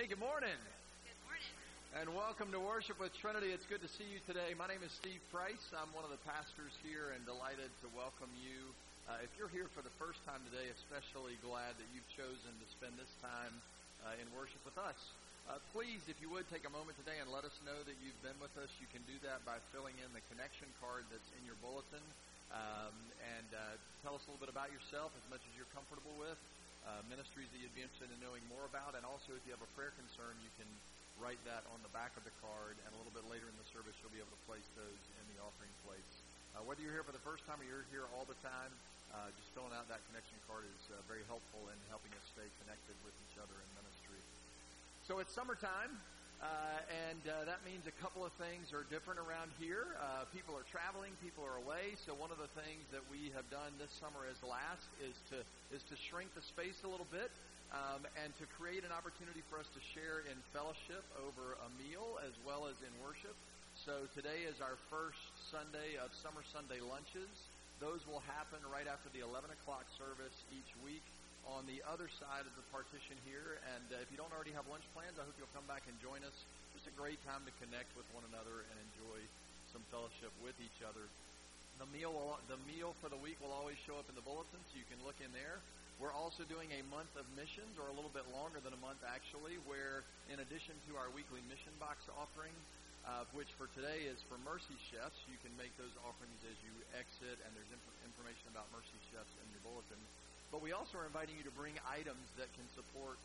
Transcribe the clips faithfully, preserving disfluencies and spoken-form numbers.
Hey, good morning. Good morning. And welcome to Worship with Trinity. It's good to see you today. My name is Steve Price. I'm one of the pastors here and delighted to welcome you. Uh, if you're here for the first time today, especially glad that you've chosen to spend this time uh, in worship with us. Uh, please, if you would, take a moment today and let us know that you've been with us. You can do that by filling in the connection card that's in your bulletin. Um, and uh, tell us a little bit about yourself as much as you're comfortable with. Uh, ministries that you'd be interested in knowing more about, and also if you have a prayer concern, you can write that on the back of the card, and a little bit later in the service you'll be able to place those in the offering plates. Uh, whether you're here for the first time or you're here all the time, uh, just filling out that connection card is uh, very helpful in helping us stay connected with each other in ministry. So it's summertime. Uh, and uh, that means a couple of things are different around here. Uh, people are traveling, people are away. So one of the things that we have done this summer as last is to is to shrink the space a little bit um, and to create an opportunity for us to share in fellowship over a meal as well as in worship. So today is our first Sunday of Summer Sunday lunches. Those will happen right after the eleven o'clock service each week on the other side of the partition here. And uh, if you don't already have lunch plans, I hope you'll come back and join us. Just a great time to connect with one another and enjoy some fellowship with each other. The meal will, the meal for the week will always show up in the bulletin, so you can look in there. We're also doing a month of missions, or a little bit longer than a month actually, where in addition to our weekly mission box offering, uh, which for today is for Mercy Chefs, you can make those offerings as you exit, and there's inf- information about Mercy Chefs in your bulletin. But we also are inviting you to bring items that can support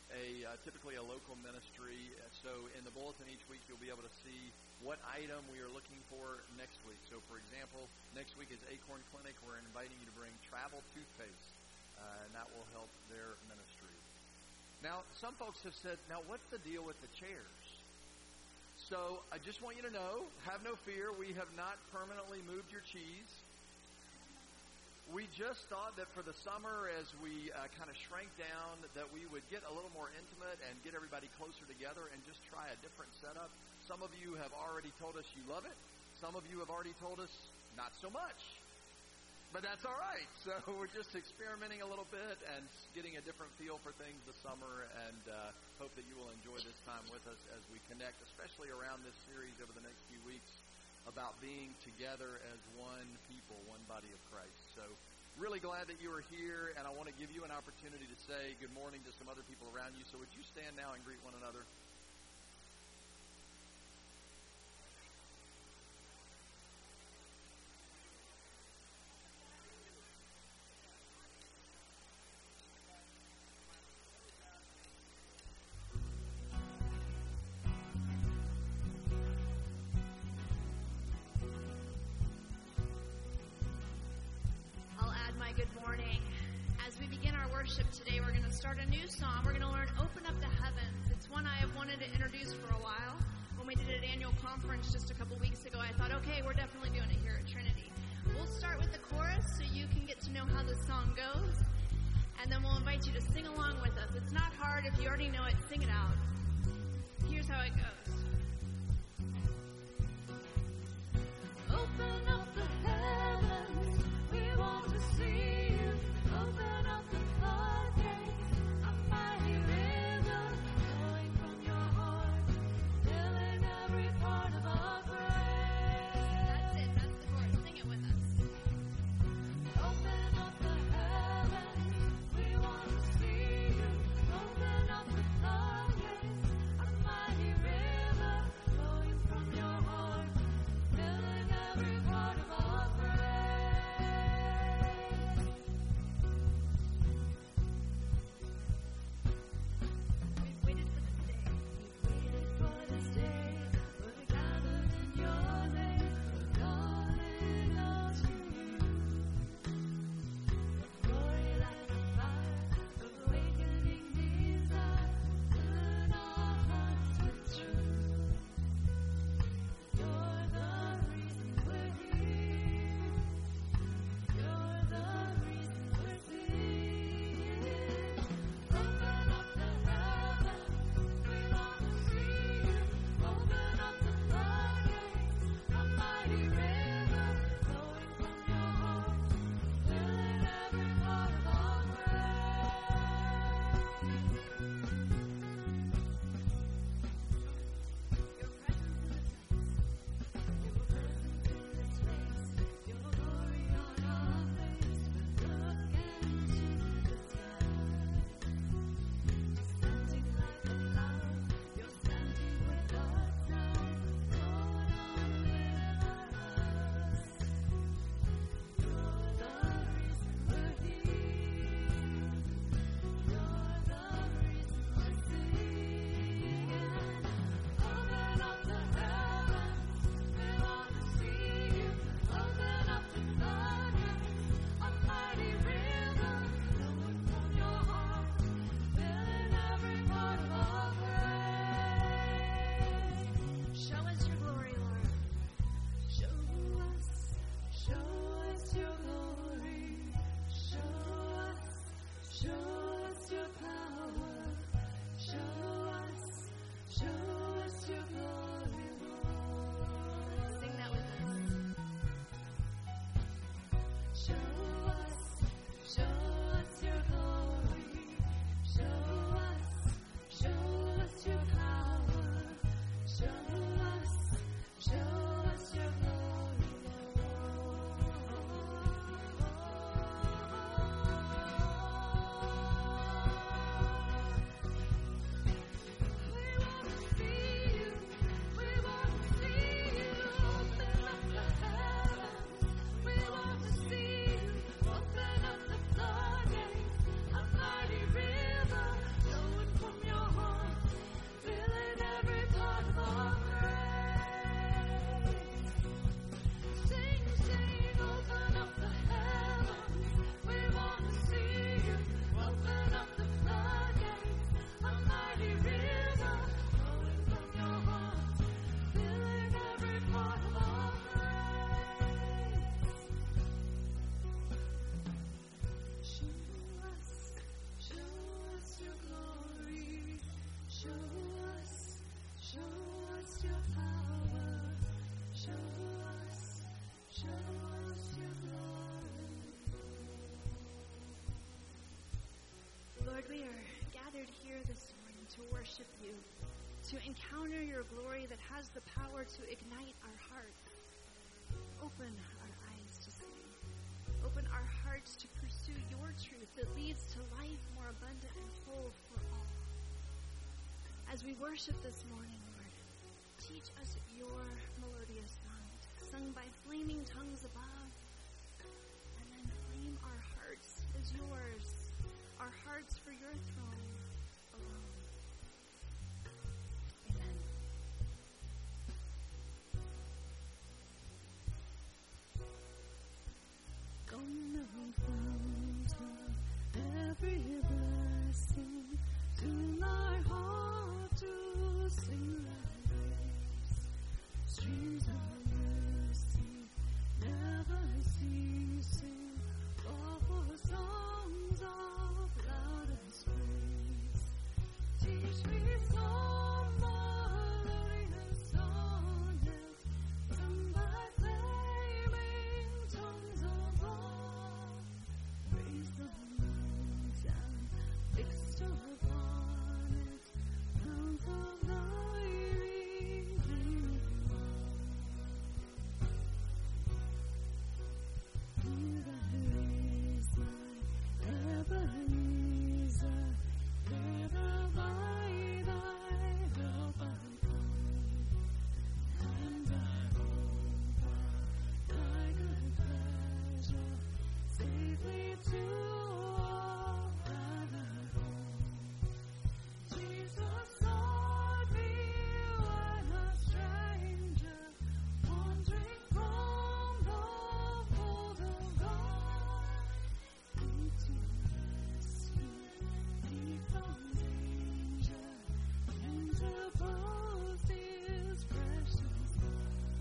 a uh, typically a local ministry. So in the bulletin each week, you'll be able to see what item we are looking for next week. So, for example, next week is Acorn Clinic. We're inviting you to bring travel toothpaste, uh, and that will help their ministry. Now, some folks have said, now what's the deal with the chairs? So I just want you to know, have no fear. We have not permanently moved your cheese. We just thought that for the summer, as we uh, kind of shrank down, that we would get a little more intimate and get everybody closer together and just try a different setup. Some of you have already told us you love it. Some of you have already told us not so much. But that's all right. So we're just experimenting a little bit and getting a different feel for things this summer, and uh, hope that you will enjoy this time with us as we connect, especially around this series over the next few weeks, about being together as one people, one body of Christ. So really glad that you are here, and I want to give you an opportunity to say good morning to some other people around you. So would you stand now and greet one another? Good morning. As we begin our worship today, we're going to start a new song. We're going to learn Open Up the Heavens. It's one I have wanted to introduce for a while. When we did an annual conference just a couple weeks ago, I thought, okay, we're definitely doing it here at Trinity. We'll start with the chorus so you can get to know how the song goes, and then we'll invite you to sing along with us. It's not hard. If you already know it, sing it out. Here's how it goes. Open up the heavens. We want to see. Open up the floodgates, a mighty river flowing from your heart, filling every part of our brain. That's it, that's the chorus. Sing it with us. Open up the heavens, we want to see you. Open up the floodgates, a mighty river. Lord, we are gathered here this morning to worship you, to encounter your glory that has the power to ignite our hearts. Open our eyes to see. Open our hearts to pursue your truth that leads to life more abundant and whole for all. As we worship this morning, Lord, teach us your melodious sound, sung by flaming tongues above, and then flame our hearts as yours, our hearts for your throne alone. Amen. Come and fount of every blessing, to my heart to sing thy praise. Streams of mercy never ceasing, fall for songs of loudest praise. Teach me some melodious sonnet, sung by flaming tongues above. Raise the mountain, fixed upon it, crowns of lightning gleaming above. He that is my Ebenezer, ever by thy help I come, and I hope by thy good pleasure safely to all other home. Jesus sought me when a stranger, wandering from the fold of God. He to rescue me from danger, interposed his precious blood.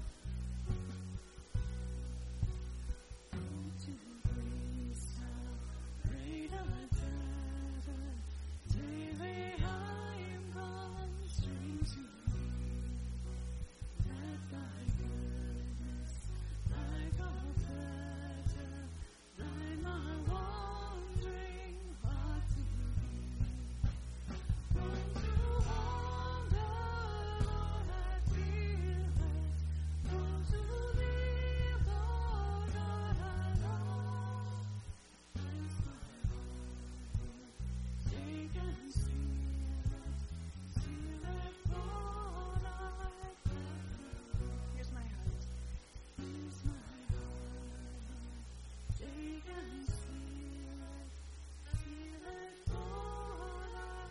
Oh, to grace how great a debtor, daily I'm constrained to be. Let thy goodness, like a pleasure, blind my wandering heart to thee. Prone to wander, Lord, I feel it. Prone to leave, Lord, God I love. Place my heart, take and seal it, seal it, Lord, I pray. Here's my heart. Here's my heart, take and seal it, seal it, Lord, I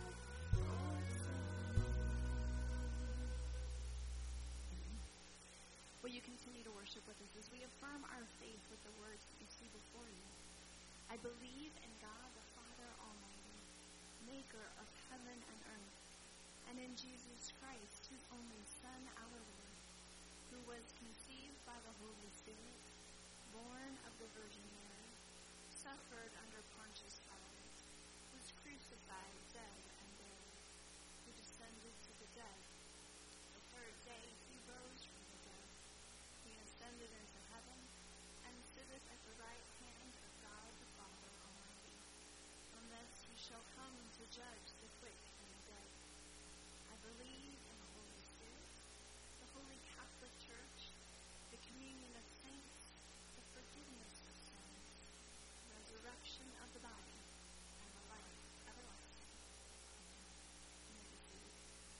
Will you continue to worship with us as we affirm our faith with the words that you see before you? I believe in God the Father Almighty, maker of heaven and earth, and in Jesus Christ, his only Son, our Lord, who was conceived by the Holy Spirit, born of the Virgin Mary, suffered under Pontius Pilate, was crucified, dead, and buried, who descended to the dead. The third day he rose from the dead. He ascended into heaven and sitteth at the right hand of God the Father Almighty. From thence he shall come to judge the quick and the dead. I believe in the Holy Spirit, the Holy Catholic Church, the communion of saints, the forgiveness of sins, the resurrection of the body, and the life everlasting. Amen. You may be seated.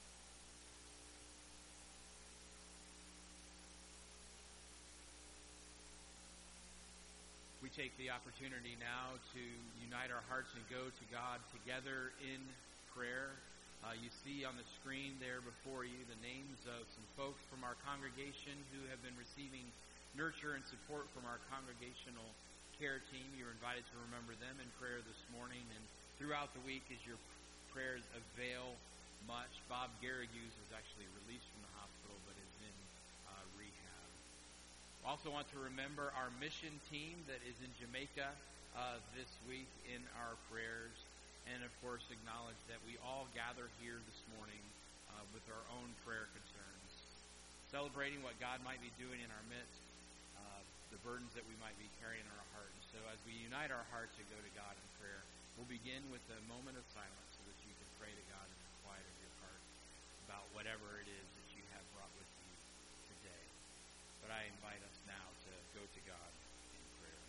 We take the opportunity now to unite our hearts and go to God together in prayer. Uh, you see on the screen there before you the names of some folks from our congregation who have been receiving nurture and support from our congregational care team. You're invited to remember them in prayer this morning and throughout the week as your prayers avail much. Bob Garrigues was actually released from the hospital but is in uh, rehab. We also want to remember our mission team that is in Jamaica uh, this week in our prayers. And, of course, acknowledge that we all gather here this morning uh, with our own prayer concerns, celebrating what God might be doing in our midst, uh, the burdens that we might be carrying in our heart. And so as we unite our hearts and go to God in prayer, we'll begin with a moment of silence so that you can pray to God in the quiet of your heart about whatever it is that you have brought with you today. But I invite us now to go to God in prayer.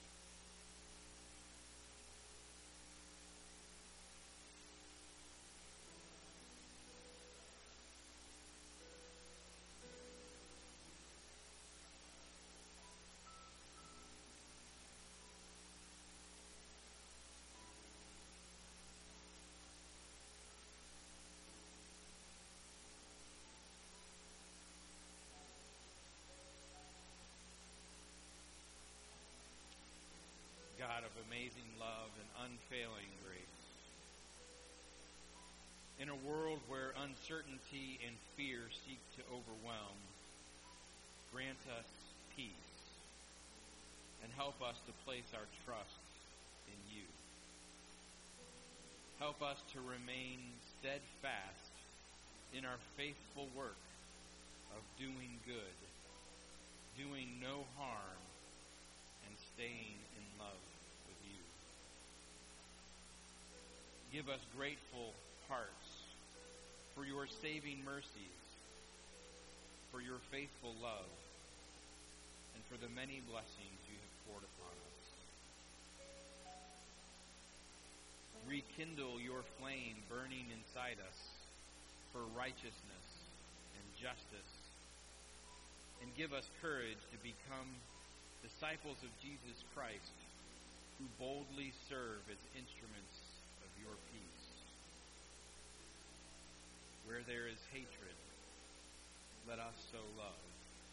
God of amazing love and unfailing grace. In a world where uncertainty and fear seek to overwhelm, grant us peace and help us to place our trust in you. Help us to remain steadfast in our faithful work of doing good, doing no harm, and staying in love with you. Give us grateful hearts for your saving mercies, for your faithful love, and for the many blessings you have poured upon us. Rekindle your flame burning inside us for righteousness and justice, and give us courage to become disciples of Jesus Christ who boldly serve as instruments of your peace. Where there is hatred, let us sow love.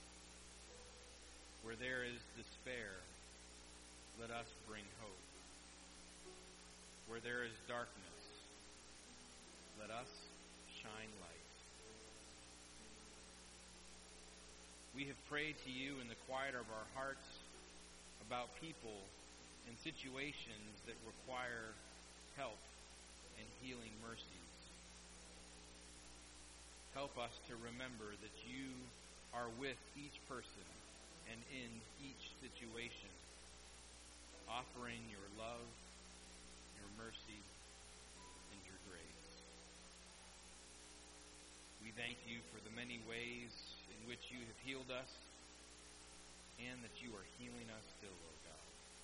Where there is despair, let us bring hope. Where there is darkness, let us shine light. We have prayed to you in the quiet of our hearts about people and situations that require help and healing mercies. Help us to remember that you are with each person and in each situation, offering your love, your mercy, and your grace. We thank you for the many ways in which you have healed us and that you are healing us still, O God.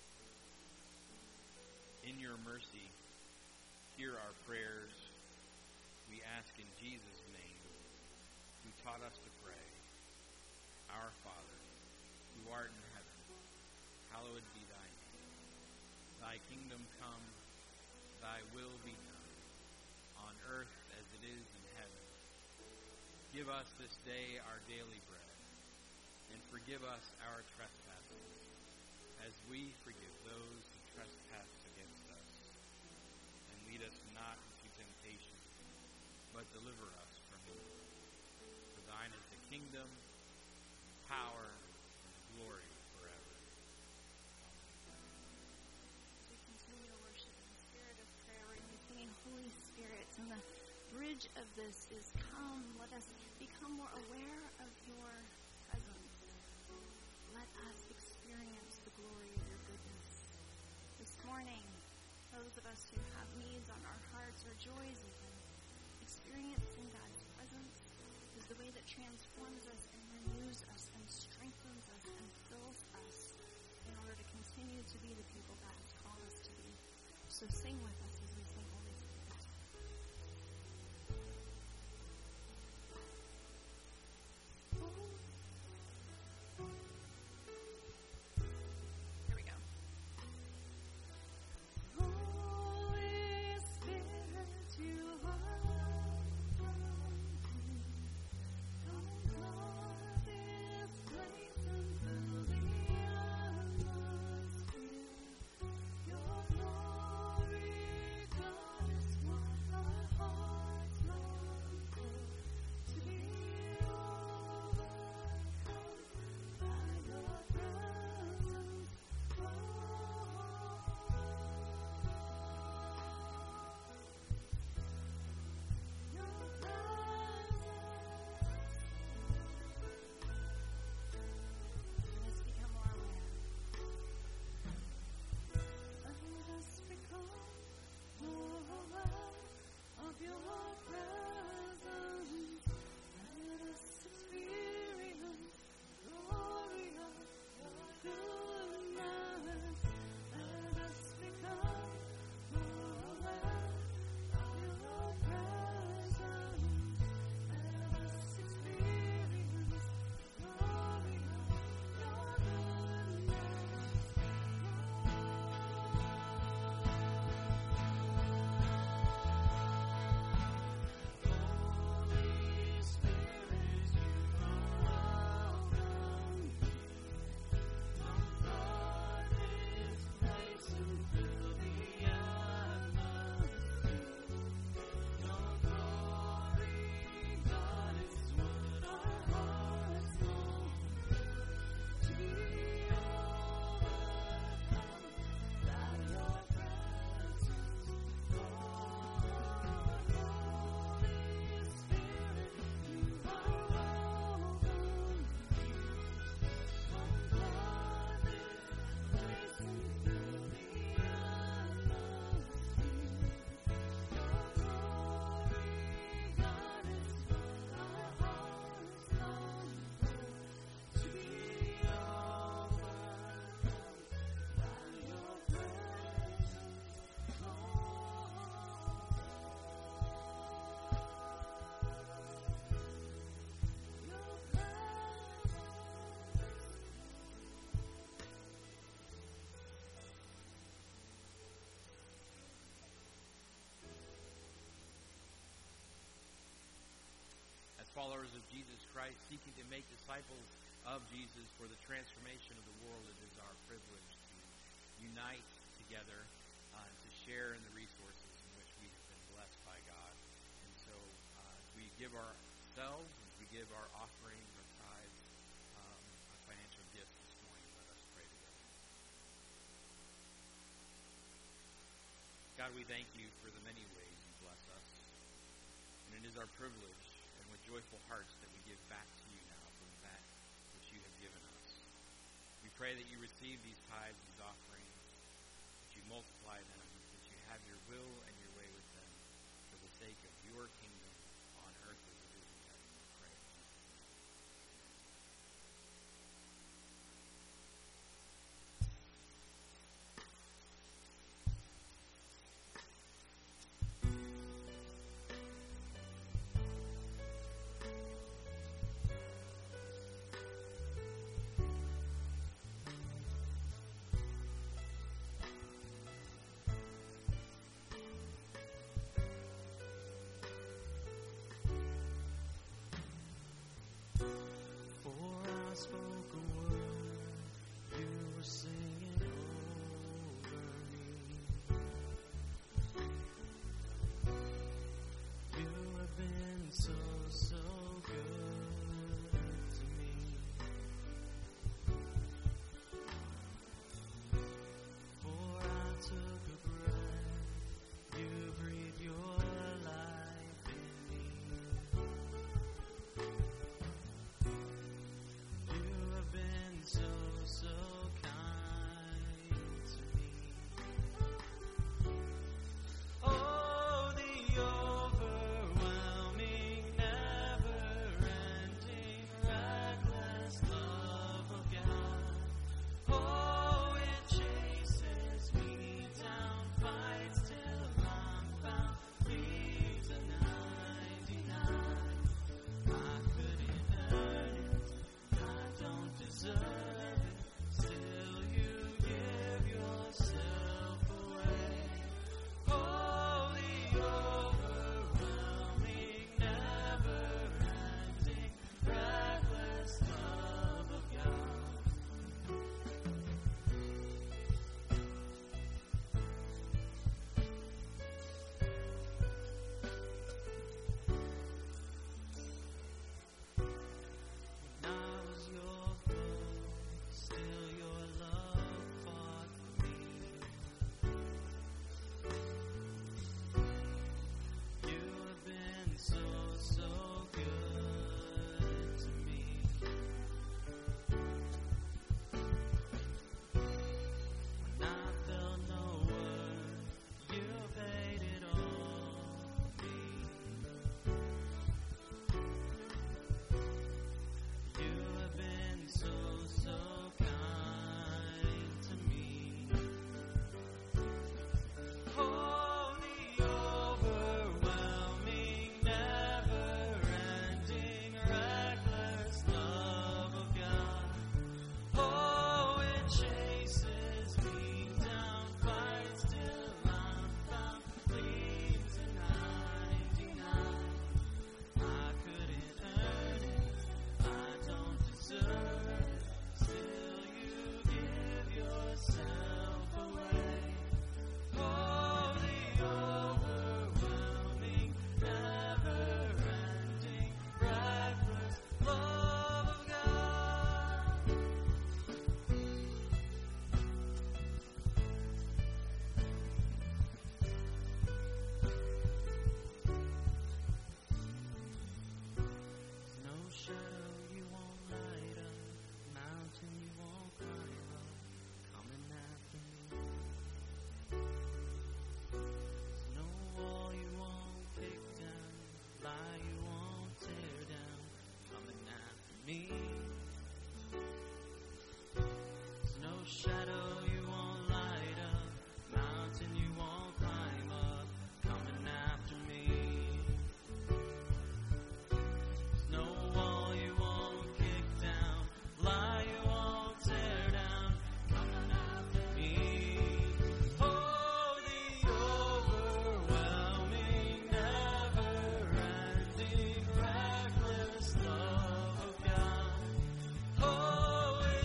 In your mercy, hear our prayers. We ask in Jesus' name, who taught us to pray. Our Father, who art in heaven, hallowed be thy name. Thy kingdom come, thy will be done, on earth as it is in heaven. Give us this day our daily bread, and forgive us our trespasses, as we forgive those who trespass against us. And lead us not into temptation, but deliver us from evil. For thine is the kingdom, and power, and glory forever. We continue to worship in the spirit of prayer. We're going to be singing Holy Spirit. And the bridge of this is come. Let us become more aware of your presence. Let us experience the glory of your goodness. This morning, those of us who have needs on our hearts or joys even, experiencing God's presence is the way that transforms us and renews us and strengthens us and fills us in order to continue to be the people God has called us to be. So sing with us as we sing Holy Spirit. Here we go. Holy Spirit, you are welcome. Come flood this place and fill the atmosphere. Your glory followers of Jesus Christ, seeking to make disciples of Jesus for the transformation of the world. It is our privilege to unite together uh, and to share in the resources in which we have been blessed by God. And so uh, as we give ourselves, as we give our offerings, our tithes, um, our financial gifts this morning, let us pray together. God, we thank you for the many ways you bless us. And it is our privilege and with joyful hearts that we give back to you now from that which you have given us. We pray that you receive these tithes, these offerings, that you multiply them, that you have your will and your way with them for the sake of your kingdom on earth as it is in heaven. We pray in Jesus' name. So kind.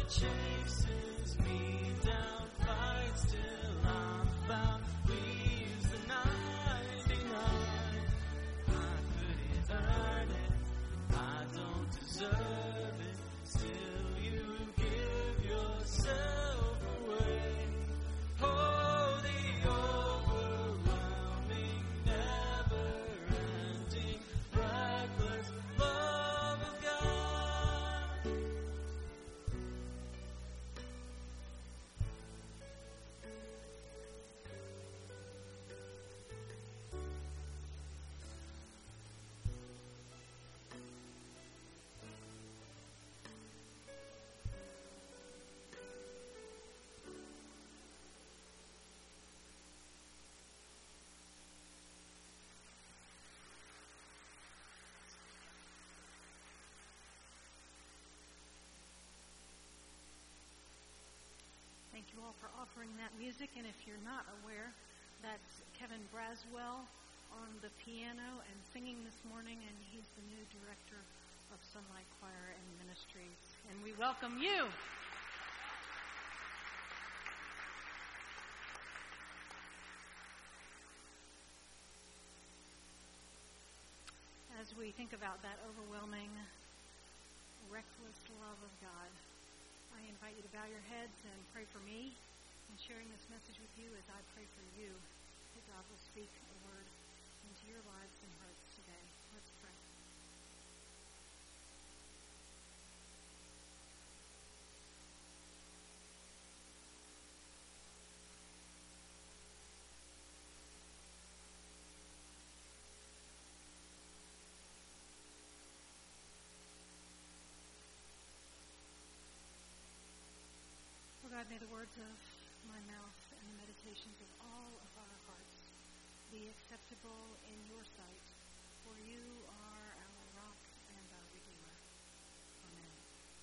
chases me down, fights till I'm found, leaves the ninety-nine. I couldn't earn it, I don't deserve it, still you give yourself away. Oh, the overwhelming, never-ending, reckless love of God. Thank you all for offering that music. And if you're not aware, that's Kevin Braswell on the piano and singing this morning, and he's the new director of Sunlight Choir and Ministries. And we welcome you. As we think about that overwhelming, reckless love of God, I invite you to bow your heads and pray for me in sharing this message with you as I pray for you, that God will speak a word into your lives and hearts today. Let's pray. God, may the words of my mouth and the meditations of all of our hearts be acceptable in your sight, for you are our rock and our Redeemer. Amen.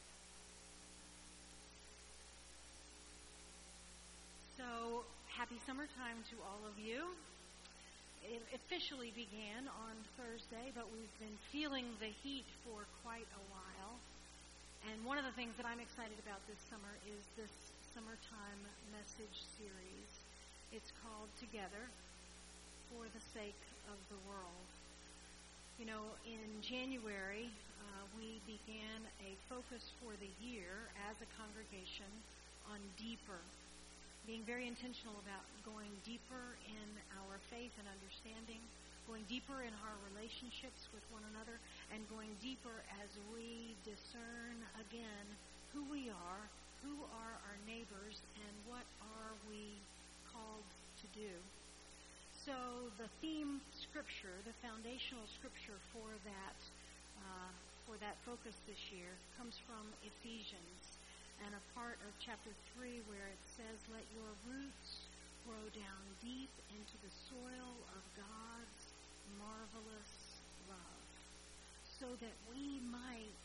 So, happy summertime to all of you. It officially began on Thursday, but we've been feeling the heat for quite a while. And one of the things that I'm excited about this summer is this summertime message series. It's called Together for the Sake of the World. You know, in January, uh, we began a focus for the year as a congregation on deeper, being very intentional about going deeper in our faith and understanding, going deeper in our relationships with one another, and going deeper as we discern again who we are, who are our neighbors, and what are we called to do. So the theme scripture, the foundational scripture for that uh, for that focus this year comes from Ephesians, and a part of chapter three where it says, "Let your roots grow down deep into the soil of God's marvelous love, so that we might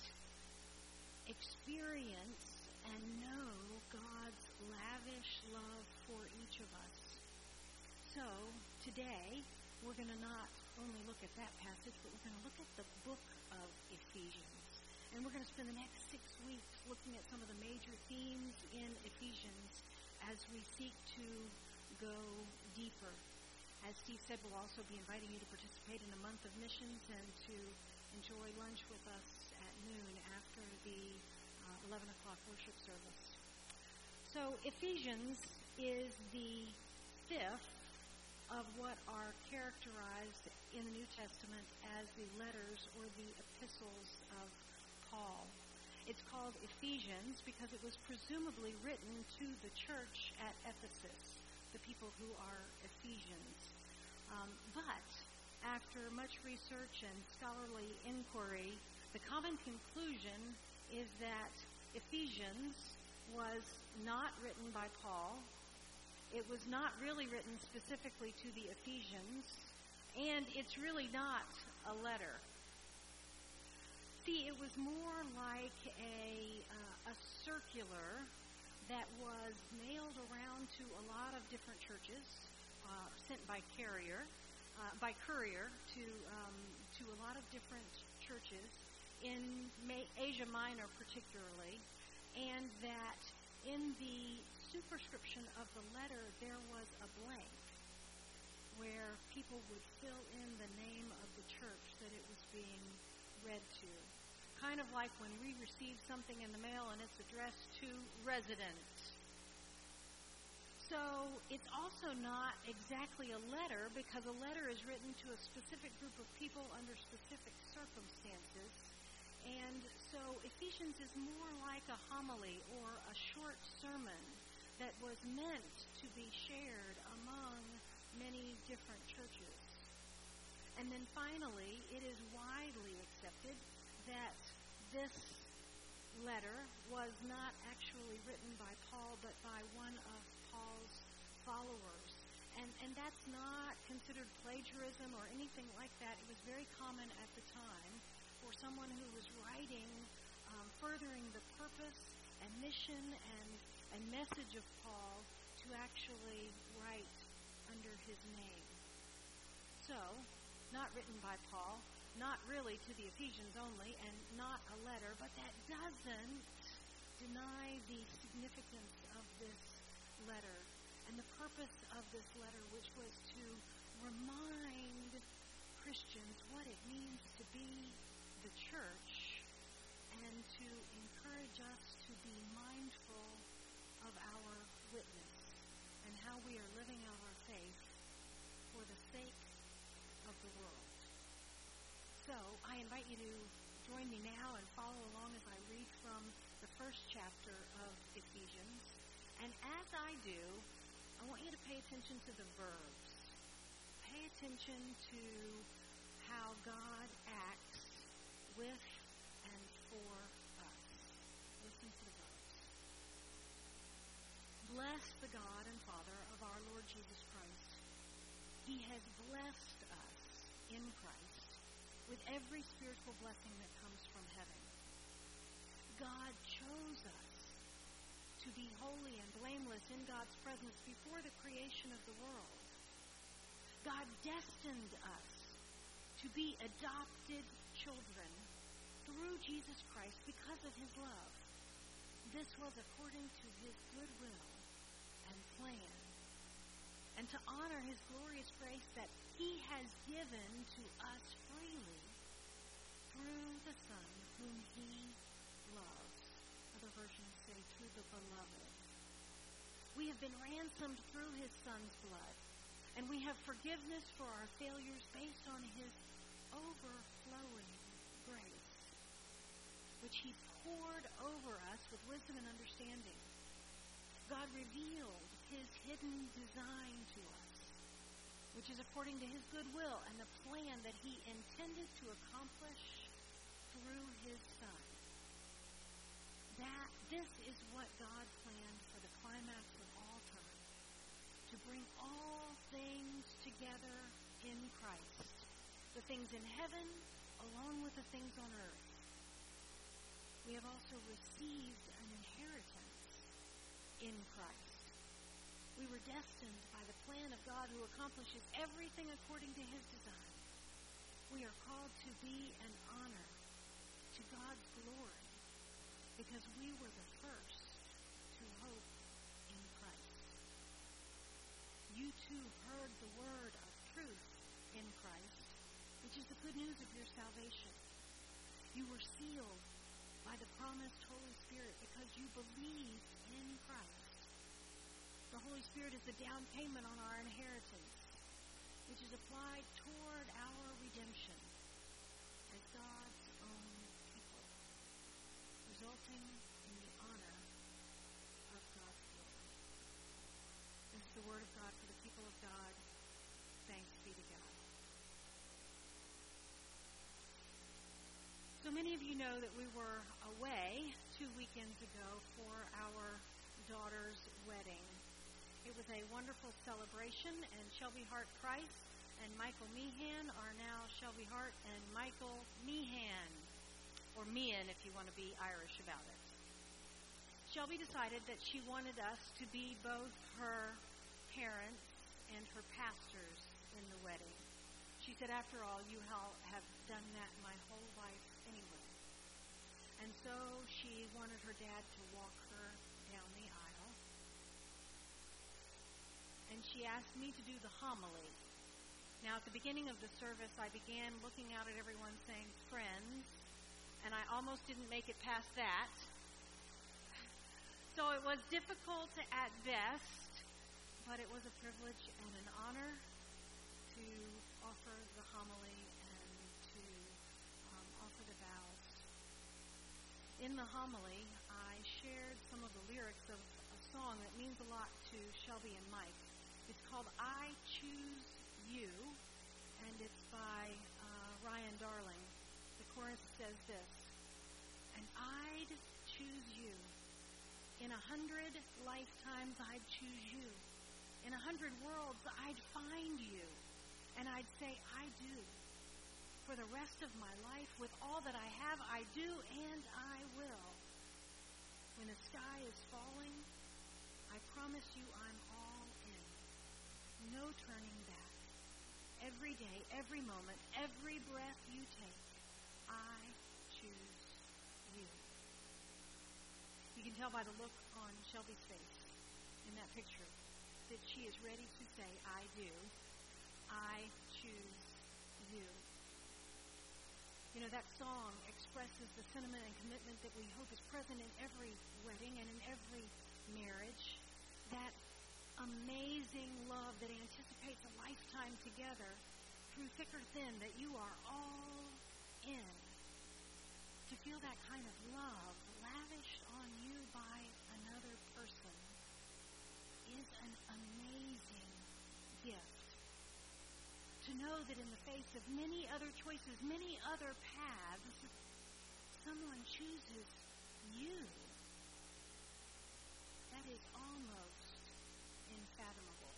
experience and know God's lavish love for each of us." So, today, we're going to not only look at that passage, but we're going to look at the book of Ephesians. And we're going to spend the next six weeks looking at some of the major themes in Ephesians as we seek to go deeper. As Steve said, we'll also be inviting you to participate in a month of missions and to enjoy lunch with us at noon after the uh, eleven o'clock worship service. So Ephesians is the fifth of what are characterized in the New Testament as the letters or the epistles of Paul. It's called Ephesians because it was presumably written to the church at Ephesus, the people who are Ephesians. Um, but after much research and scholarly inquiry, the common conclusion is that Ephesians was not written by Paul. It was not really written specifically to the Ephesians, and it's really not a letter. See, it was more like a, uh, a circular that was mailed around to a lot of different churches, uh, sent by carrier, uh, by courier to um, to a lot of different churches in Asia Minor, particularly. and that in the superscription of the letter there was a blank where people would fill in the name of the church that it was being read to. Kind of like when we receive something in the mail and it's addressed to residents. So it's also not exactly a letter, because a letter is written to a specific group of people under specific circumstances. And so Ephesians is more like a homily or a short sermon that was meant to be shared among many different churches. And then finally, it is widely accepted that this letter was not actually written by Paul, but by one of Paul's followers. And, and that's not considered plagiarism or anything like that. It was very common at the time for someone who was writing, um, furthering the purpose and mission and, and message of Paul to actually write under his name. So, not written by Paul, not really to the Ephesians only, and not a letter, but that doesn't deny the significance of this letter and the purpose of this letter, which was to remind Christians what it means to be the church and to encourage us to be mindful of our witness and how we are living out our faith for the sake of the world. So I invite you to join me now and follow along as I read from the first chapter of Ephesians. And as I do, I want you to pay attention to the verbs. Pay attention to how God acts with and for us. Listen to the verbs. Bless the God and Father of our Lord Jesus Christ. He has blessed us in Christ with every spiritual blessing that comes from heaven. God chose us to be holy and blameless in God's presence before the creation of the world. God destined us to be adopted children through Jesus Christ because of his love. This was according to his good will and plan, and to honor his glorious grace that he has given to us freely through the Son whom he loves. Other versions say through the beloved. We have been ransomed through his Son's blood, and we have forgiveness for our failures based on his overflowing grace, which he poured over us with wisdom and understanding. God revealed his hidden design to us, which is according to his good will and the plan that he intended to accomplish through his Son. That this is what God planned for the climax of all time, to bring all things together in Christ, the things in heaven along with the things on earth. We have also received an inheritance in Christ. We were destined by the plan of God who accomplishes everything according to his design. We are called to be an honor to God's glory because we were the first to hope in Christ. You too heard the word of truth in Christ, which is the good news of your salvation. You were sealed by the promised Holy Spirit because you believed in Christ. The Holy Spirit is the down payment on our inheritance, which is applied toward our redemption as God's own people, resulting in the honor of God's glory. This is the word of God for the people of God. Thanks be to God. So many of you know that we were away two weekends ago for our daughter's wedding. It was a wonderful celebration, and Shelby Hart Price and Michael Meehan are now Shelby Hart and Michael Meehan, or Meehan if you want to be Irish about it. Shelby decided that she wanted us to be both her parents and her pastors in the wedding. She said, after all, you have done that my whole life anyway. And so she's wanted her dad to walk her down the aisle. And she asked me to do the homily. Now, at the beginning of the service, I began looking out at everyone saying, friends, and I almost didn't make it past that. So it was difficult at best, but it was a privilege and an honor to offer the homily and to um, offer the vows. In the homily, I shared some of the lyrics of a song that means a lot to Shelby and Mike. It's called I Choose You, and it's by uh, Ryan Darling. The chorus says this, and I'd choose you. In a hundred lifetimes, I'd choose you. In a hundred worlds, I'd find you. And I'd say, I do. For the rest of my life, with all that I have, I do and I will. When the sky is falling, I promise you I'm all in. No turning back. Every day, every moment, every breath you take, I choose you. You can tell by the look on Shelby's face in that picture that she is ready to say, I do. I choose you. You know, that song expresses the sentiment and commitment that we hope is present in every wedding and in every marriage. That amazing love that anticipates a lifetime together through thick or thin, that you are all in. To feel that kind of love lavished on you by another person is an amazing gift. To know that in the face of many other choices, many other paths, someone chooses you. That is almost unfathomable.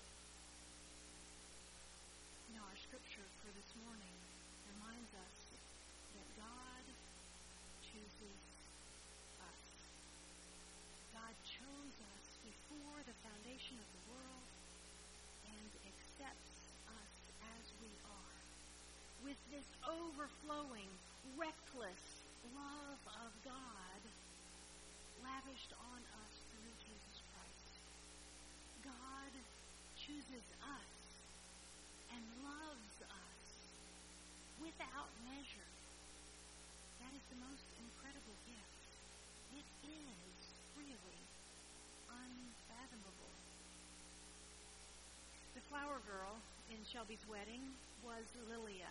You know, our scripture for this morning reminds us that God chooses us. God chose us before the foundation of the world and accepts us as we are. With this overflowing, reckless love of God lavished on us through Jesus Christ. God chooses us and loves us without measure. That is the most incredible gift. It is really unfathomable. The flower girl in Shelby's wedding was Lilia.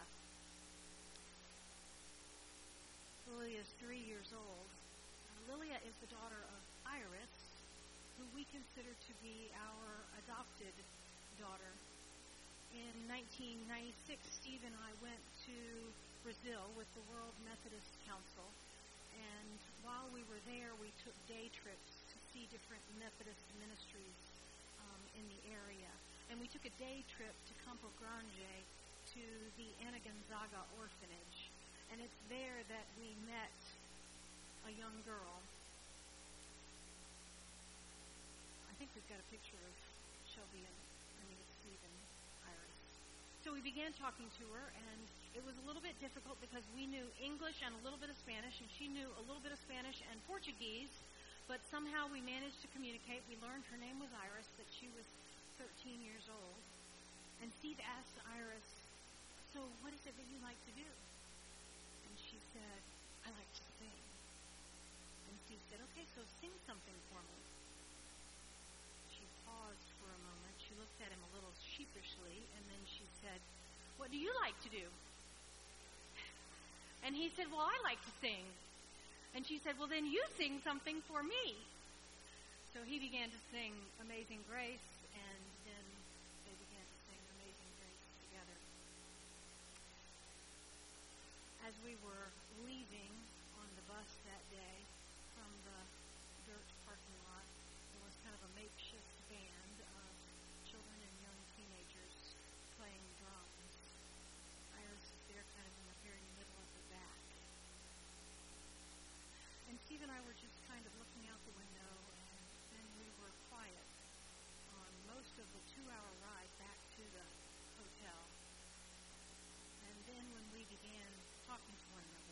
Lilia is three years old. Uh, Lilia is the daughter of Iris, who we consider to be our adopted daughter. In nineteen ninety-six, Steve and I went to Brazil with the World Methodist Council, and while we were there, we took day trips to see different Methodist ministries um, in the area. And we took a day trip to Campo Grande to the Ana Gonzaga orphanage. And it's there that we met a young girl. I think we've got a picture of Shelby and, I mean, it's Steve and Iris. So we began talking to her, and it was a little bit difficult because we knew English and a little bit of Spanish, and she knew a little bit of Spanish and Portuguese, but somehow we managed to communicate. We learned her name was Iris, that she was thirteen years old. And Steve asked Iris, so what is it that you like to do? And she said, I like to sing. And Steve said, okay, so sing something for me. She paused for a moment. She looked at him a little sheepishly, and then she said, what do you like to do? And he said, well, I like to sing. And she said, well, then you sing something for me. So he began to sing Amazing Grace, and then they began to sing Amazing Grace together. As we were leaving on the bus that day from the dirt parking lot, there was kind of a makeshift band of children and young teenagers playing drums. Iris was there kind of in the very middle of the back. And Steve and I were just kind of looking out the window, and then we were quiet on most of the two-hour ride back to the hotel. And then when we began talking to one another,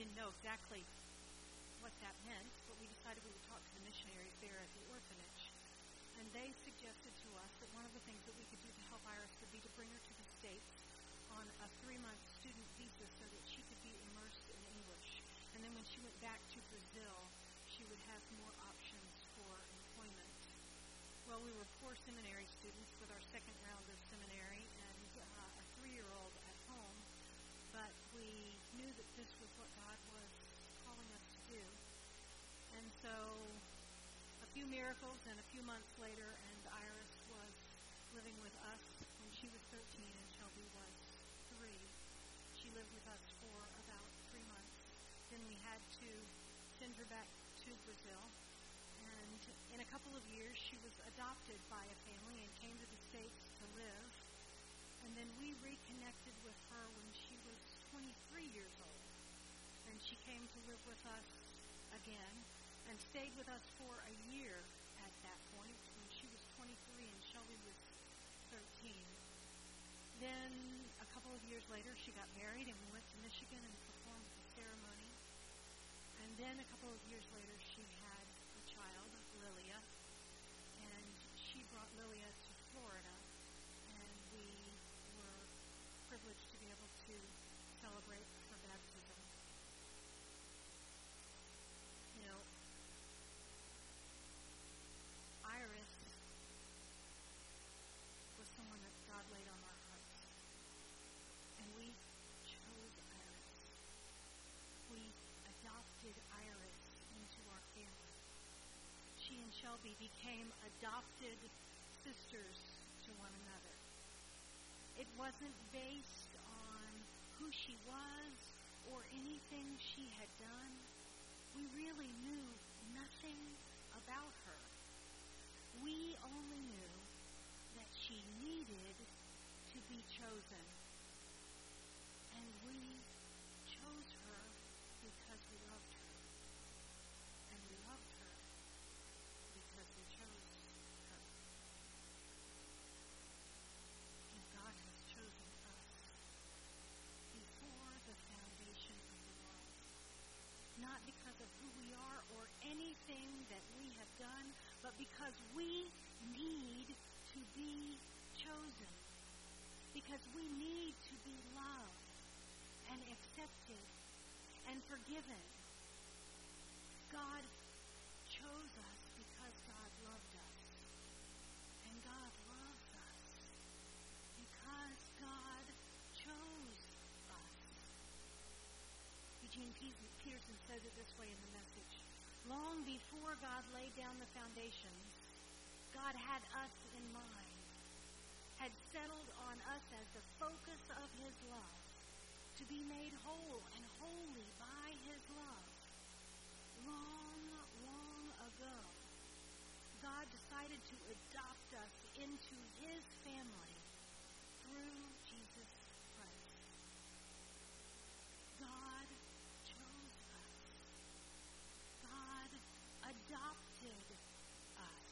didn't know exactly what that meant, but we decided we would talk to the missionaries there at the orphanage. And they suggested to us that one of the things that we could do to help Iris would be to bring her to the States on a three-month student visa so that she could be immersed in English. And then when she went back to Brazil, she would have more options for employment. Well, we were four seminary students with our second round of seminary and uh, a three-year-old at home, but we knew that this was what God was calling us to do. And so a few miracles, and a few months later, and Iris was living with us when she was thirteen and Shelby was three. She lived with us for about three months. Then we had to send her back to Brazil. And in a couple of years, she was adopted by a family and came to the States to live. And then we reconnected with her when she was twenty-three years old. And she came to live with us again and stayed with us for a year at that point when she was twenty-three and Shelby was thirteen. Then a couple of years later, she got married and we went to Michigan and performed the ceremony. And then a couple of years later, she had a child, Lilia, and she brought Lilia to Florida, and we were privileged to be able to celebrate her baptism. You know, Iris was someone that God laid on our hearts, and we chose Iris. We adopted Iris into our family. She and Shelby became adopted sisters to one another. It wasn't based on who she was or anything she had done. We really knew nothing about her. We only knew that she needed to be chosen. And we chose her because we loved her. And we loved her because we chose her. And God has chosen us before the foundation of the world. Not because of who we are or anything that we have done, but because we need to be chosen. Because we need to be loved and accepted and forgiven. God chose us because God loved us. And God loves us because God chose us. Eugene Peterson says it this way in the Message. Long before God laid down the foundations, God had us in mind, had settled on us as the focus of His love, to be made whole and holy by His love. Long, long ago, God decided to adopt us into His family through Jesus Christ. God chose us. God adopted us.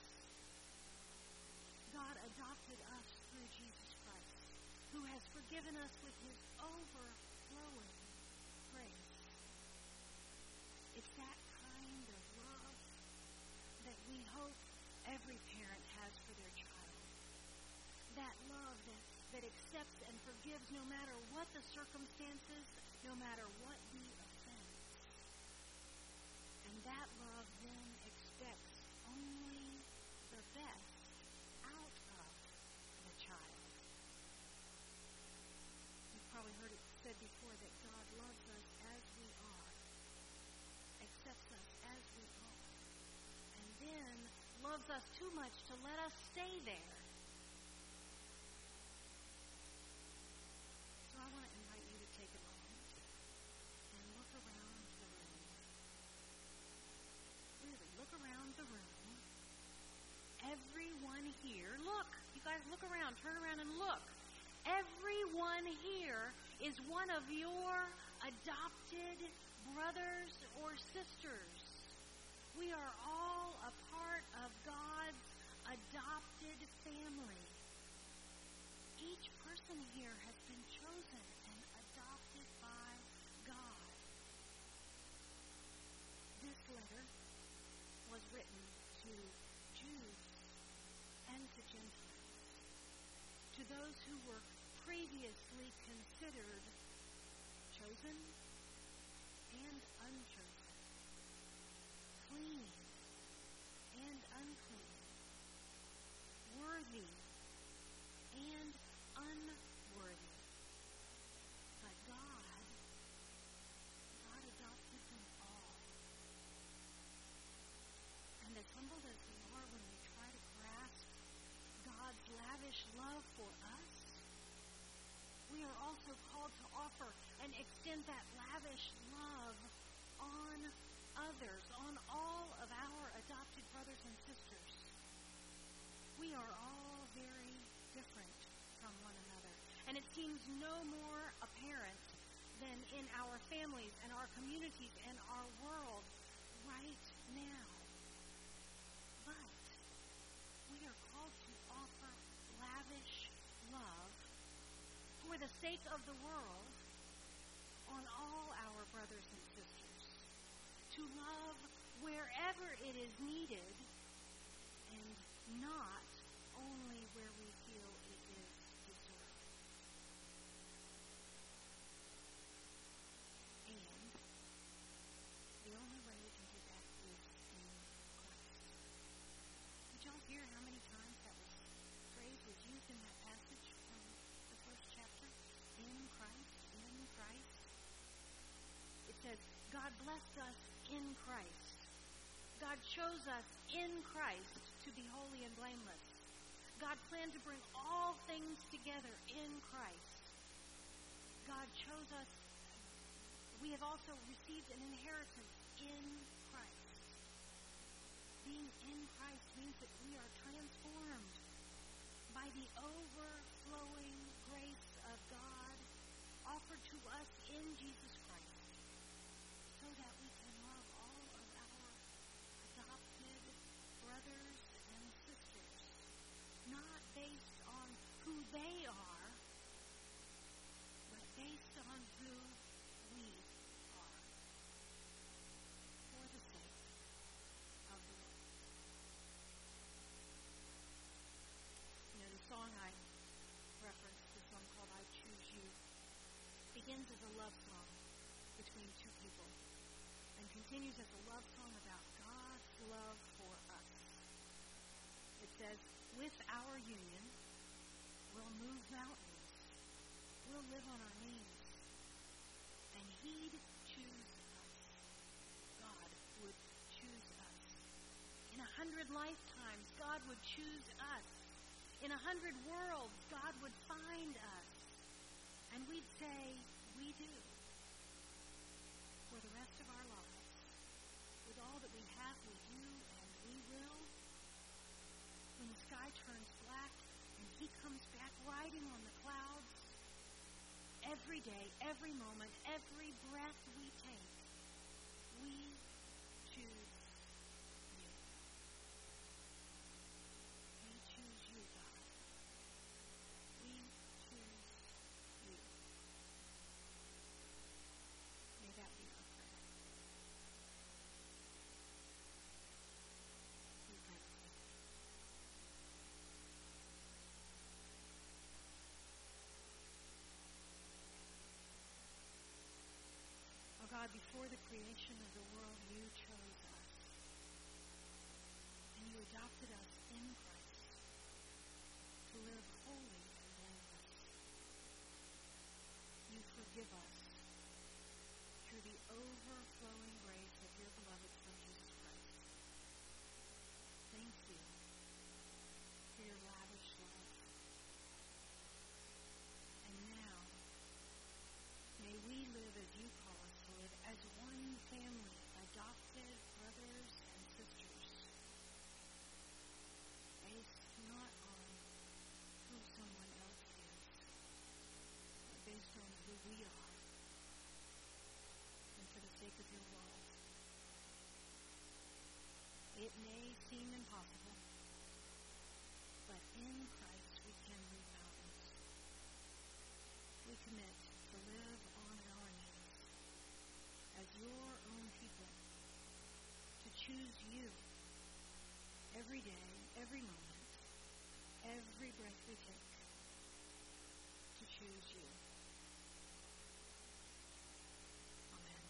God adopted us through Jesus Christ, who has forgiven us with His overflowing grace. It's that kind of love that we hope every parent has for their child. That love that, that accepts and forgives no matter what the circumstances, no matter what the offense. And that love then expects only the best out of the child. You've probably heard it said before that God loves us as we are, accepts us as we are, and then loves us too much to let us stay there. So I want to invite you to take a moment and look around the room. Really, look around the room. Everyone here, look, you guys look around, turn around and look. Everyone here is one of your adopted brothers or sisters. We are all a part of God's adopted family. Each person here has been chosen and adopted by God. written to Jews and to Gentiles, to those who were previously considered chosen and unchosen, clean and unclean, worthy and unworthy. But God, God adopted them all. And as humbled as we are when we try to grasp God's lavish love for us, we are also called to offer and extend that lavish love on others, on all of our adopted brothers and sisters. We are all very different from one another. And it seems no more apparent than in our families and our communities and our world right now. But we are called to offer lavish love for the sake of the world on all our brothers and sisters. To love wherever it is needed and not only where we feel it is deserved. And the only way we can do that is in Christ. Did y'all hear how many times that was phrase was used in that passage from the first chapter? In Christ, in Christ. It says, God blessed us in Christ. God chose us in Christ to be holy and blameless. God planned to bring all things together in Christ. God chose us. We have also received an inheritance in Christ. Being in Christ means that we are transformed by the overflowing grace of God offered to us in Jesus Christ, so that we can love all of our adopted brothers and sisters, not based on who they are, but based on who we are, for the sake of the Lord. You know, the song I referenced, the song called I Choose You, begins as a love song between two people and continues as a love song about God's love for us. It says, with our union, we'll move mountains, we'll live on our knees, and He'd choose us. God would choose us. In a hundred lifetimes, God would choose us. In a hundred worlds, God would find us. And we'd say, we do. For the rest of our lives, with all that we have, we do, and we will. When the sky turns black and He comes back riding on the clouds, every day, every moment, every breath we take, we choose You. We choose You, God. We choose You. May that be our prayer. We pray with me. Oh God, before the creation of the world, You chose us. And You adopted us in Christ to live holy and blameless. You forgive us through the overflowing grace of Your beloved Son, Jesus Christ. Thank You for Your lavish love. And now, may we live as You call us to live, as one family, adopted brothers and sisters, based not on who someone else is, but based on who we are, and for the sake of Your world. It may seem impossible, but in Christ we can move mountains. We commit to live on our knees as Your own people, to choose You every day, every moment, every breath we take, to choose you. Amen.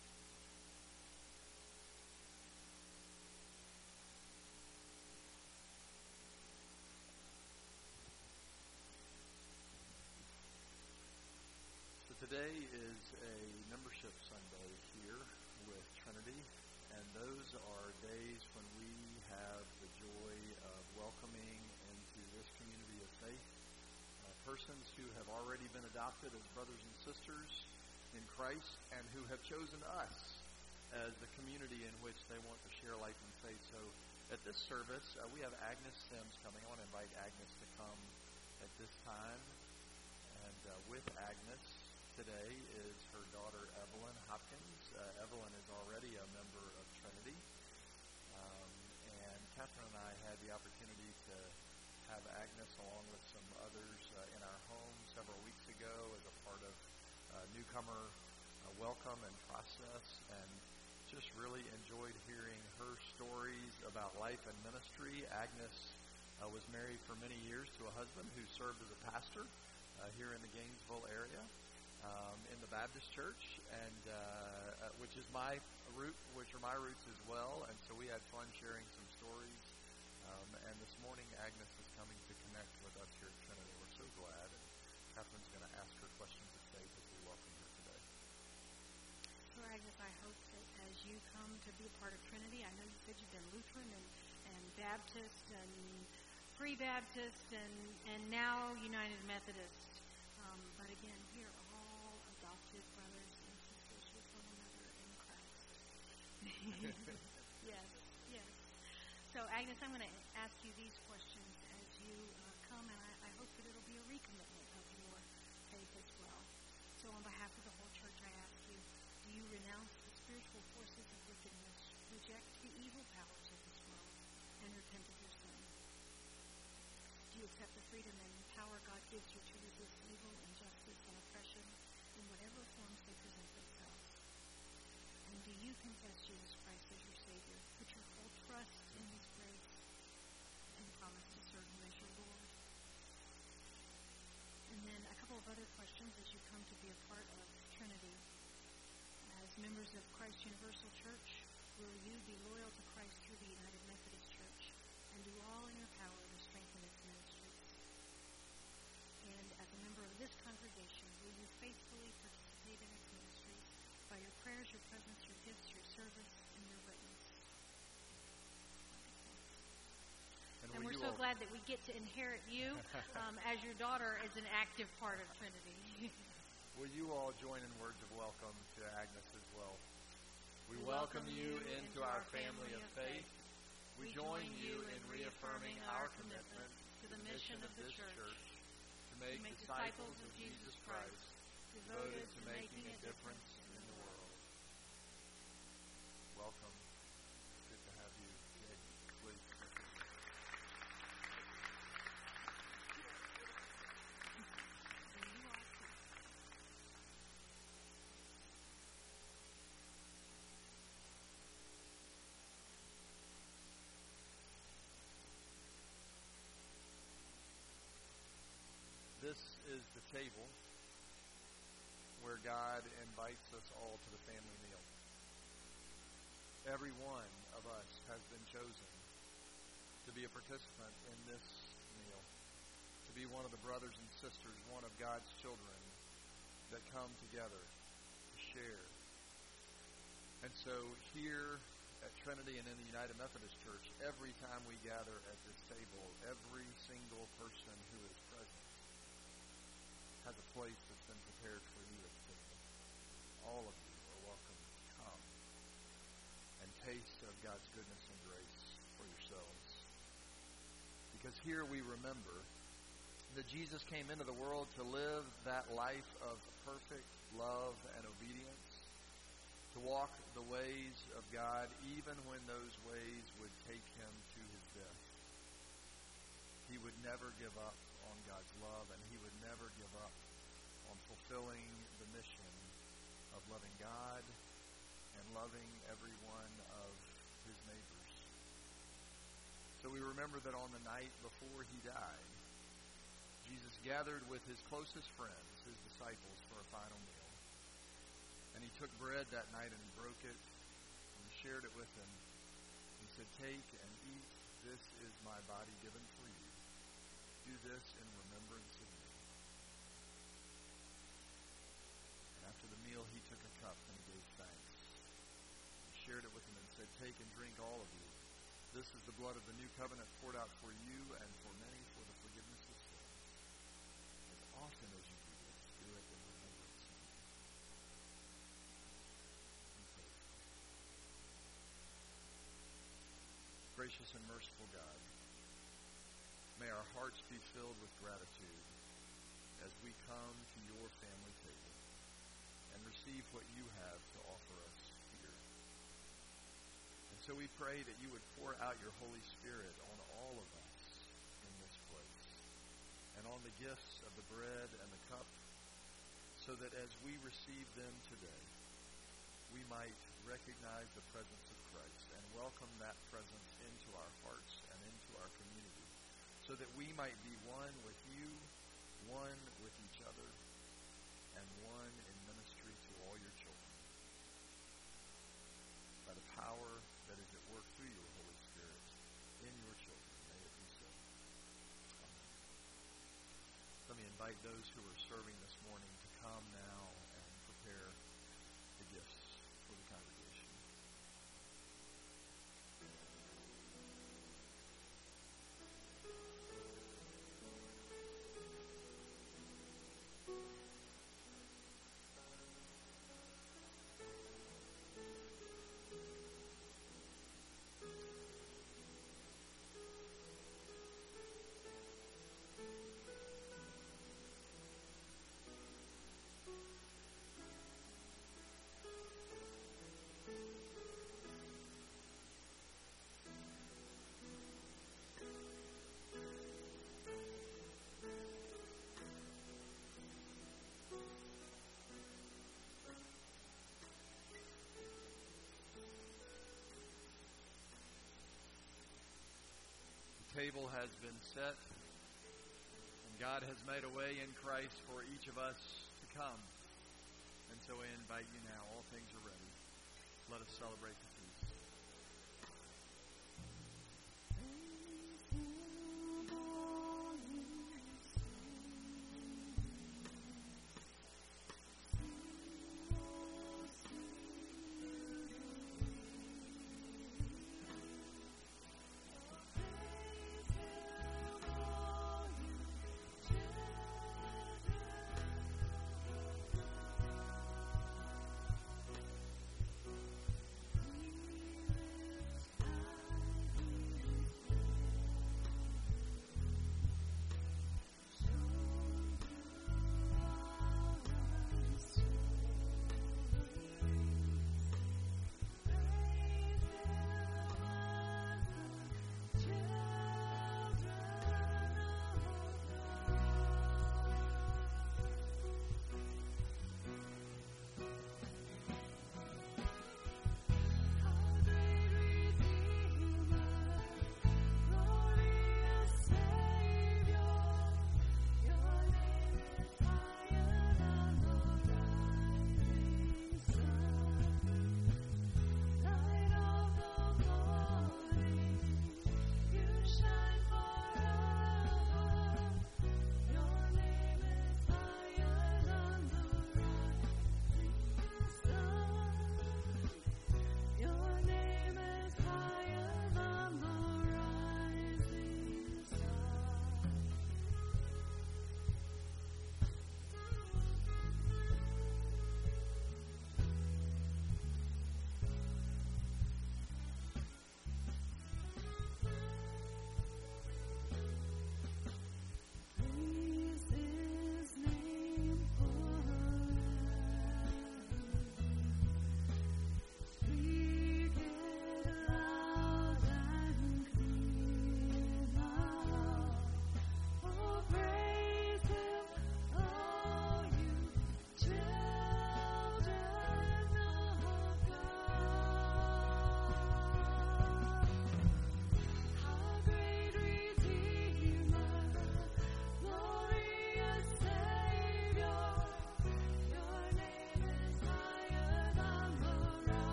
So today is a membership Sunday here with Trinity, and those are days when we have the joy of welcoming into this community of faith uh, persons who have already been adopted as brothers and sisters in Christ and who have chosen us as the community in which they want to share life and faith. So at this service, uh, we have Agnes Sims coming. I want to invite Agnes to come at this time. And uh, with Agnes today is her daughter, Evelyn Hopkins. Uh, Evelyn is already a member of Trinity. Um, and Catherine and I had the opportunity to have Agnes along with some others uh, in our home several weeks ago as a part of uh, newcomer uh, welcome and process, and just really enjoyed hearing her stories about life and ministry. Agnes uh, was married for many years to a husband who served as a pastor uh, here in the Gainesville area. Um, in the Baptist church, and uh, uh, which is my root, which are my roots as well. And so we had fun sharing some stories. Um, and this morning, Agnes is coming to connect with us here at Trinity. We're so glad. And Catherine's going to ask her questions of faith as we welcome her today. So Agnes, I hope that as you come to be a part of Trinity, I know you said you've been Lutheran and, and Baptist and Free Baptist and, and now United Methodist. Um, but again, here are all adopted brothers and sisters with one another in Christ. Yes, yes. So Agnes, I'm going to ask you these questions as you uh, come, and I, I hope that it'll be a recommitment of your faith as well. So on behalf of the whole church, I ask you, do you renounce the spiritual forces of wickedness, reject the evil powers of this world, and repent of your sin? Do you accept the freedom and power God gives you to resist evil, injustice, and oppression in whatever forms they present themselves? And do you confess Jesus Christ as your Savior, put your full trust in His grace, and promise to serve Him as your Lord? And then a couple of other questions as you come to be a part of Trinity. As members of Christ Universal Church, will you be loyal to Christ through the United Methodist Church and do all in your power to strengthen its ministries? And as a member of this congregation, will you faithfully participate in its ministries by your prayers, your presence, your gifts, your service, and your witness? And, and we're so all... glad that we get to inherit you um, as your daughter as an active part of Trinity. Will you all join in words of welcome to Agnes as well? We, we welcome, welcome you into our family of faith. We join you in reaffirming our commitment to the mission of the church to make disciples of Jesus Christ, devoted to making a difference in the world. Welcome. Good to have you. Jake, please. This is the table where God invites us all to the family meal. Every one of us has been chosen to be a participant in this meal, to be one of the brothers and sisters, one of God's children that come together to share. And so here at Trinity and in the United Methodist Church, every time we gather at this table, every single person who is present has a place that's been prepared for you at the table. All of you are welcome to come and taste of God's goodness and grace for yourselves. Because here we remember that Jesus came into the world to live that life of perfect love and obedience, to walk the ways of God even when those ways would take him to his death. He would never give up on God's love, and he would never give up on fulfilling the mission of loving God and loving every one of his neighbors. So we remember that on the night before he died, Jesus gathered with his closest friends, his disciples, for a final meal. And he took bread that night and he broke it and he shared it with them. He said, "Take and eat. This is my body given for you. Do this in remembrance of me." And after the meal, he took a cup and he gave thanks. He shared it with them and said, "Take and drink, all of you. This is the blood of the new covenant poured out for you and for many for the forgiveness of sins. As often as you do this, do it in remembrance of me." Gracious and merciful God, may our hearts be filled with gratitude as we come to your family table and receive what you have to offer us here. And so we pray that you would pour out your Holy Spirit on all of us in this place and on the gifts of the bread and the cup, so that as we receive them today, we might recognize the presence of Christ and welcome that presence into our hearts and into our community, so that we might be one with you, one with each other, and one in ministry to all your children. By the power that is at work through your Holy Spirit in your children, may it be so. Amen. Let me invite those who are serving this morning to come now and prepare the gifts for the congregation. Table has been set, and God has made a way in Christ for each of us to come. And so I invite you now. All things are ready. Let us celebrate the feast.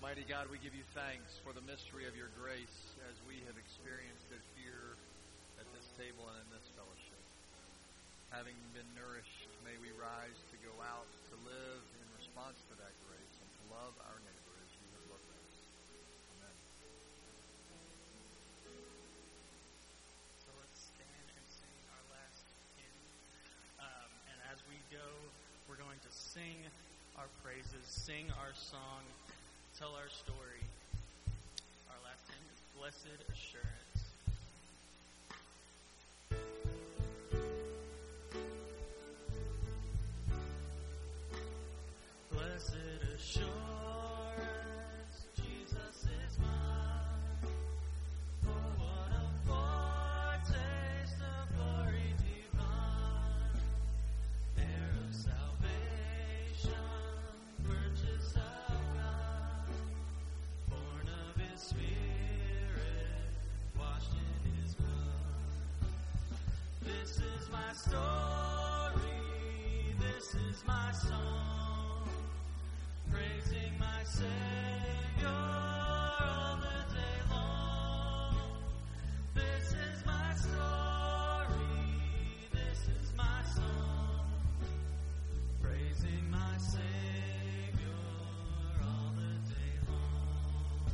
Almighty God, we give you thanks for the mystery of your grace as we have experienced it here at this table and in this fellowship. Having been nourished, may we rise to go out to live in response to that grace and to love our neighbor as you have loved us. Amen. So let's stand and sing our last hymn. Um, and as we go, we're going to sing our praises, sing our song, tell our story. Our last hymn, Blessed Assurance. Blessed assurance, Jesus is mine. Oh, what a foretaste of glory divine, heir of salvation, purchase of God, born of His Spirit, washed in His blood. This is my story, this is my song, praising my Savior all the day long. This is my story, this is my song, praising my Savior all the day long.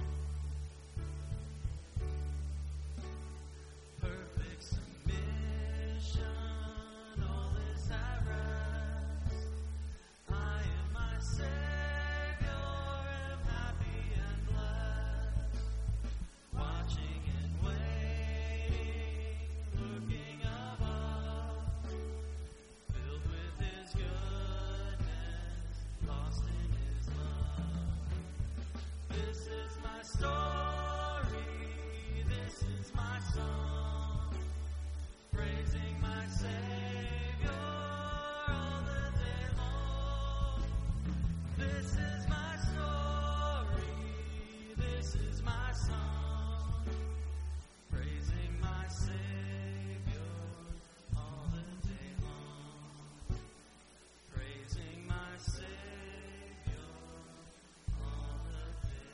Perfect submission, all is at rest. I am my Savior, am happy and blessed, watching and waiting, looking above, filled with His goodness, lost in His love. This is my story, this is my song, praising my Savior all the day long. This is my story, this is my song, praising my Savior all the day long. Praising my Savior all the day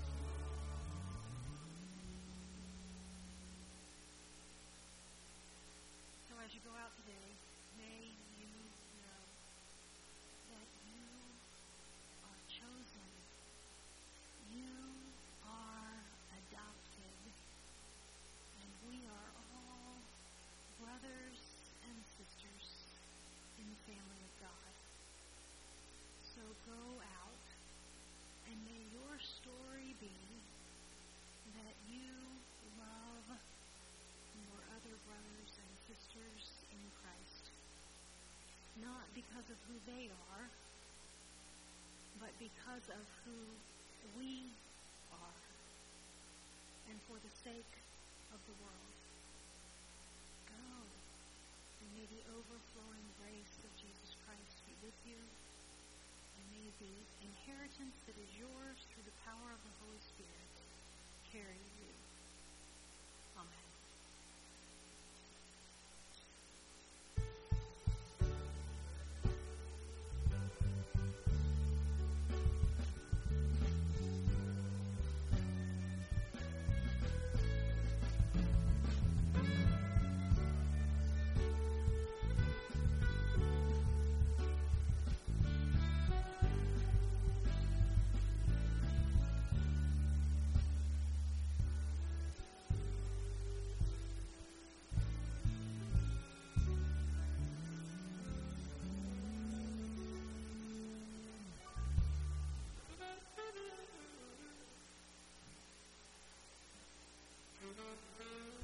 So as you go out today, may you know that you are chosen. You are adopted. And we are all brothers and sisters in the family of God. So go out, and may your story be that you love your other brothers and sisters in Christ, not because of who they are, but because of who we are, and for the sake of the world. Go, and may the overflowing grace of Jesus Christ be with you, and may the inheritance that is yours through the power of the Holy Spirit carry you. Amen.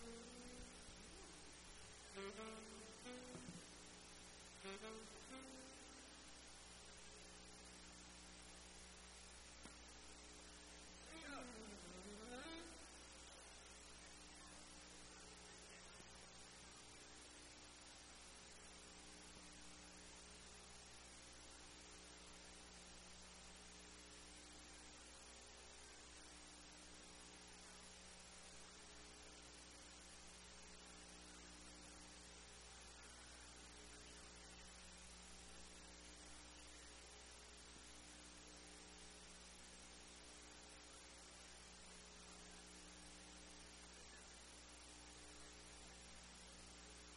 long.